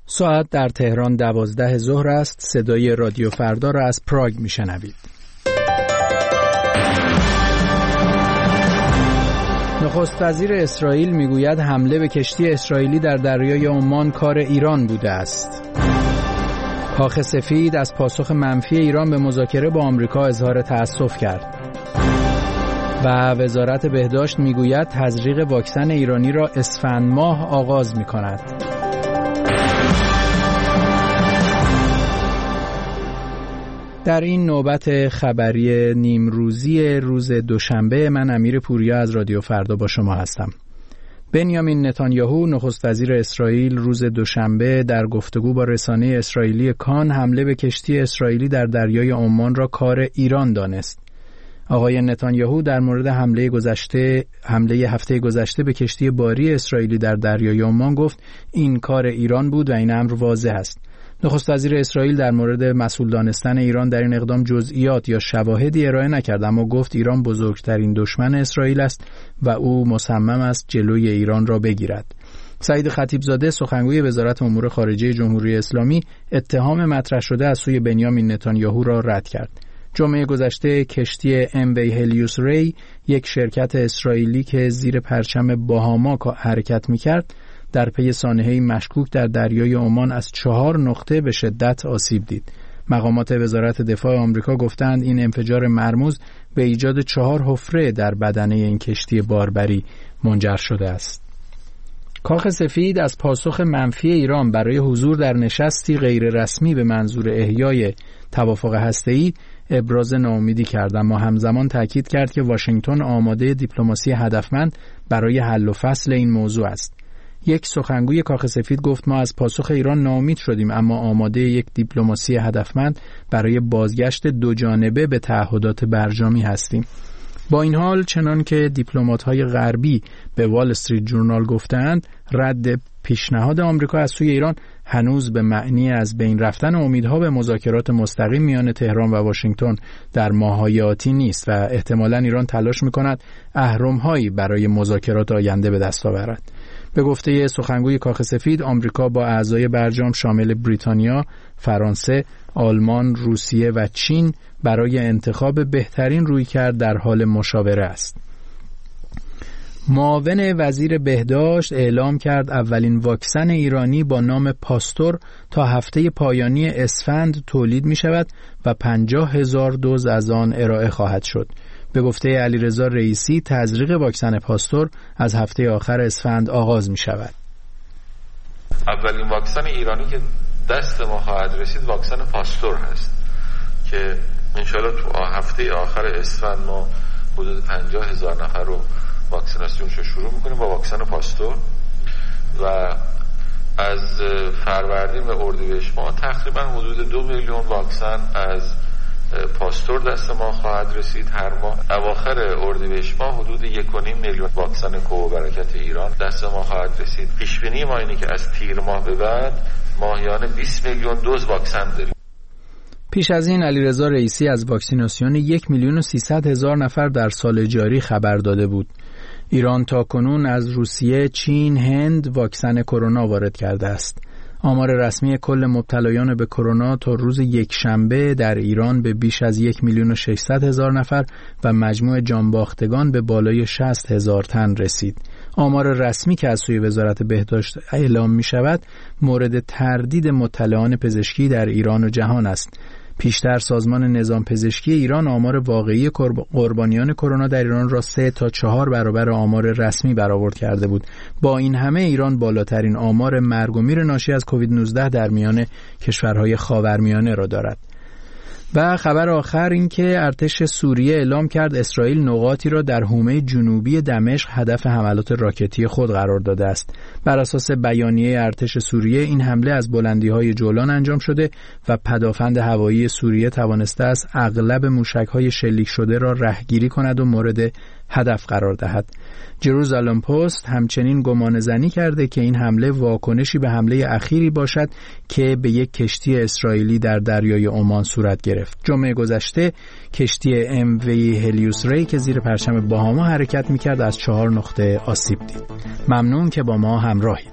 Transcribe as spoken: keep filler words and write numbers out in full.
ساعت در تهران دوازده ظهر است. صدای رادیو فردا را از پراگ میشنوید. نخست وزیر اسرائیل میگوید حمله به کشتی اسرائیلی در دریای عمان کار ایران بوده است. کاخ سفید از پاسخ منفی ایران به مذاکره با آمریکا اظهار تأسف کرد. و وزارت بهداشت میگوید تزریق واکسن ایرانی را اسفند ماه آغاز میکند. در این نوبت خبری نیمروزی روز دوشنبه من امیر پوریا از رادیو فردا با شما هستم. بنیامین نتانیاهو نخست وزیر اسرائیل روز دوشنبه در گفتگو با رسانه اسرائیلی کان حمله به کشتی اسرائیلی در دریای عمان را کار ایران دانست. آقای نتانیاهو در مورد حمله گذشته حمله هفته گذشته به کشتی باری اسرائیلی در دریای عمان گفت این کار ایران بود و این امر واضح است. نخست وزیر اسرائیل در مورد مسئول دانستن ایران در این اقدام جزئیات یا شواهدی ارائه نکرد، اما گفت ایران بزرگترین دشمن اسرائیل است و او مصمم است جلوی ایران را بگیرد. سعید خطیبزاده سخنگوی وزارت امور خارجه جمهوری اسلامی اتهام مطرح شده از سوی بنیامین نتانیاهو را رد کرد. جمعه گذشته کشتی ام وی هلیوس ری، یک شرکت اسرائیلی که زیر پرچم باهاما حرکت می‌کرد، در پی سانحه‌ای مشکوک در دریای عمان از چهار نقطه به شدت آسیب دید. مقامات وزارت دفاع آمریکا گفتند این انفجار مرموز به ایجاد چهار حفره در بدنه این کشتی باربری منجر شده است. کاخ سفید از پاسخ منفی ایران برای حضور در نشستی غیر رسمی به منظور احیای توافق هسته‌ای ابراز ناامیدی کرد، اما همزمان تاکید کرد که واشنگتن آماده دیپلماسی هدفمند برای حل و فصل این موضوع است. یک سخنگوی کاخ سفید گفت ما از پاسخ ایران ناامید شدیم، اما آماده یک دیپلماسی هدفمند برای بازگشت دو جانبه به تعهدات برجامی هستیم. با این حال چنان که دیپلمات‌های غربی به وال استریت جورنال گفتند، رد پیشنهاد آمریکا از سوی ایران هنوز به معنی از بین رفتن امیدها به مذاکرات مستقیم میان تهران و واشنگتن در ماه‌های آتی نیست و احتمالاً ایران تلاش می‌کند اهرم‌هایی برای مذاکرات آینده به دست آورد. به گفته سخنگوی کاخ سفید، آمریکا با اعضای برجام شامل بریتانیا، فرانسه، آلمان، روسیه و چین برای انتخاب بهترین رویکرد در حال مشاوره است. معاون وزیر بهداشت اعلام کرد اولین واکسن ایرانی با نام پاستور تا هفته پایانی اسفند تولید می شود و پنجاه هزار دوز از آن ارائه خواهد شد. به گفته علیرضا رئیسی تزریق واکسن پاستور از هفته آخر اسفند آغاز می شود. اولین واکسن ایرانی که دست ما خواهد رسید واکسن پاستور هست که انشاءالله تو هفته آخر اسفند ما حدود پنجاه هزار نفر رو واکسیناسیونش رو شروع میکنیم با واکسن پاستور و از فروردین به اردیبهشت ما تقریبا حدود دو میلیون واکسن از پاستور دست ما خواهد رسید هر ماه. اواخر اردیبهشت ما حدود یک و نیم میلیون واکسن کوه و برکت ایران دست ما خواهد رسید. پیش بینی ما اینه که از تیر ماه به بعد ماهیانه بیست میلیون دوز واکسن داریم. پیش از این علیرضا رئیسی از واکسیناسیون یک میلیون و سیصد هزار نفر در سال جاری خبر داده بود. ایران تاکنون از روسیه، چین، هند واکسن کرونا وارد کرده است. آمار رسمی کل مبتلایان به کرونا تا روز یکشنبه در ایران به بیش از یک میلیون و ششصد هزار نفر و مجموع جانباختگان به بالای شصت هزار تن رسید. آمار رسمی که از سوی وزارت بهداشت اعلام می شود مورد تردید مطلعان پزشکی در ایران و جهان است. پیشتر سازمان نظام پزشکی ایران آمار واقعی قربانیان کرونا در ایران را سه تا چهار برابر آمار رسمی برآورد کرده بود. با این همه ایران بالاترین آمار مرگ و میر ناشی از کووید نوزده در میان کشورهای خاورمیانه را دارد. و خبر آخر این که ارتش سوریه اعلام کرد اسرائیل نقاطی را در حومه جنوبی دمشق هدف حملات راکتی خود قرار داده است. بر اساس بیانیه ارتش سوریه این حمله از بلندی‌های جولان انجام شده و پدافند هوایی سوریه توانسته است اغلب موشک‌های شلیک شده را رهگیری کند و مورد هدف قرار دهد. جروزالم پست همچنین گمانه‌زنی کرده که این حمله واکنشی به حمله اخیری باشد که به یک کشتی اسرائیلی در دریای عمان صورت گرفت. جمعه گذشته کشتی ام وی هلیوس ری که زیر پرچم باهاما حرکت می‌کرد از چهار نقطه آسیب دید. ممنون که با ما همراهید.